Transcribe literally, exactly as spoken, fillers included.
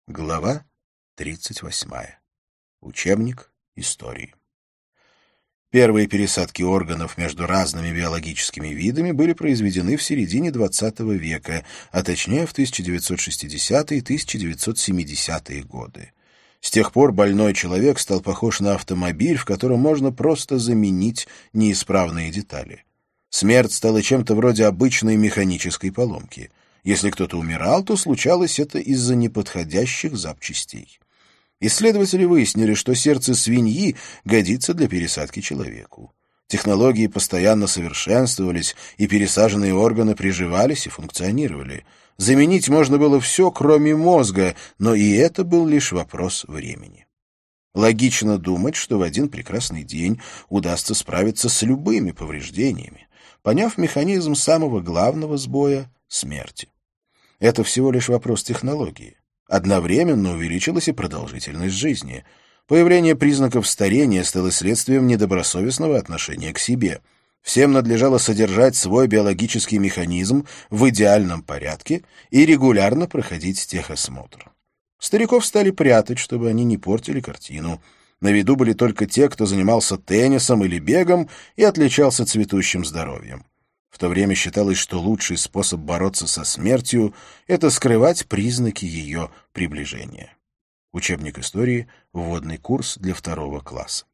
Глава тридцать восьмая. Учебник истории. Первые пересадки органов между разными биологическими видами были произведены в середине двадцатого века, а точнее в тысяча девятьсот шестидесятые — тысяча девятьсот семидесятые годы. С тех пор больной человек стал похож на автомобиль, в котором можно просто заменить неисправные детали. Смерть стала чем-то вроде обычной механической поломки. Если кто-то умирал, то случалось это из-за неподходящих запчастей. Исследователи выяснили, что сердце свиньи годится для пересадки человеку. Технологии постоянно совершенствовались, и пересаженные органы приживались и функционировали. Заменить можно было все, кроме мозга, но и это был лишь вопрос времени. Логично думать, что в один прекрасный день удастся справиться с любыми повреждениями, поняв механизм самого главного сбоя — смерти. Это всего лишь вопрос технологии. Одновременно увеличилась и продолжительность жизни. Появление признаков старения стало следствием недобросовестного отношения к себе. Всем надлежало содержать свой биологический механизм в идеальном порядке и регулярно проходить техосмотр. Стариков стали прятать, чтобы они не портили картину. На виду были только те, кто занимался теннисом или бегом и отличался цветущим здоровьем. В то время считалось, что лучший способ бороться со смертью — это скрывать признаки ее приближения. Учебник истории. Вводный курс для второго класса.